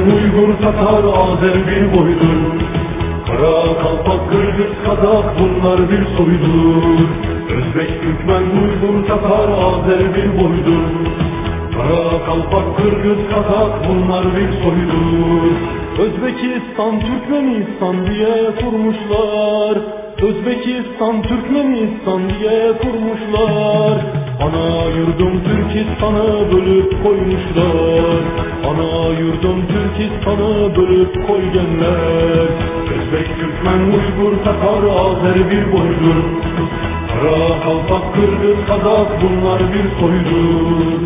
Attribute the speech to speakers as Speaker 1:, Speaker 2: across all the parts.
Speaker 1: Uygur, Tatar, Azer bir boydur. Kara, Kalpak, Kırgız, Kazak bunlar bir soydur. Özbek, Türkmen, Uygur, Tatar, Azer bir boydur. Kara, Kalpak, Kırgız, Kazak bunlar bir soydur. Özbekistan, Türkmenistan diye kurmuşlar. Özbekistan, Türkmenistan diye kurmuşlar. Ana yurdum Türkistan'ı bölüp koymuşlar. Ana yurdum Türkistan'ı bölüp koygenler. Özbek, Türkmen, Uygur, Tatar, Azer bir boydur. Kara, Kalpak, Kırgız, Kazak bunlar bir soydur.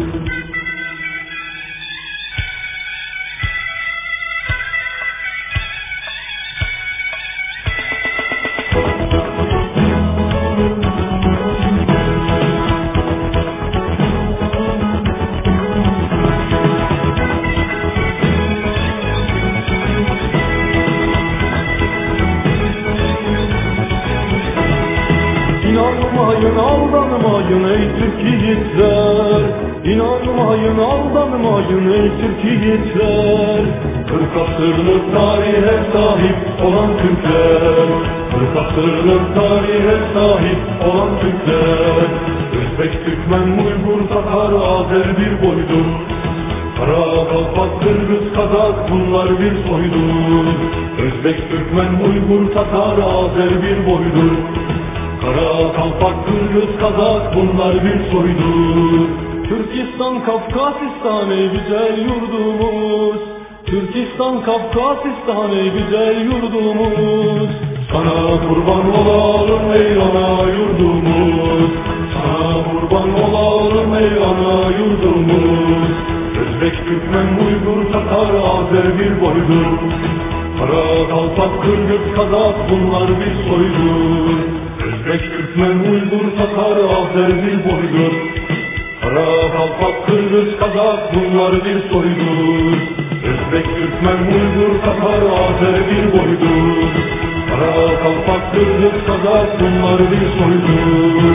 Speaker 1: İnanmayın, aldanmayın ey Türk yiğitler. İnanmayın, aldanmayın ey Türk yiğitler. 40 asırlık tarihe sahip olan Türkler. 40 asırlık tarihe sahip olan Türkler. Özbek, Türkmen, Uygur, Tatar, Azer bir boydur. Kara, Kalpak, Kırgız, Kazak bunlar bir soydur. Özbek, Türkmen, Uygur, Tatar, Azer bir boydur. Kara, Kalpak, Kırgız, Kazak bunlar bir soydur. Türkistan, Kafkasistan ey güzel yurdumuz. Türkistan, Kafkasistan ey güzel yurdumuz. Sana kurban olalım ey ana yurdumuz. Sana kurban olalım ey ana yurdumuz. Özbek, Türkmen, Uygur, Tatar, Azer bir boydur. Kara, Kalpak, Kırgız, Kazak bunlar bir soydur. Özbek, Türkmen, Uygur, Tatar, Azer bir boydur. Kara, Kalpak, Kırgız, Kazak bunlar bir soydur. Özbek, Türkmen, Uygur, Tatar, Azer bir boydur. Kara, Kalpak, Kırgız, Kazak bunlar bir soydur.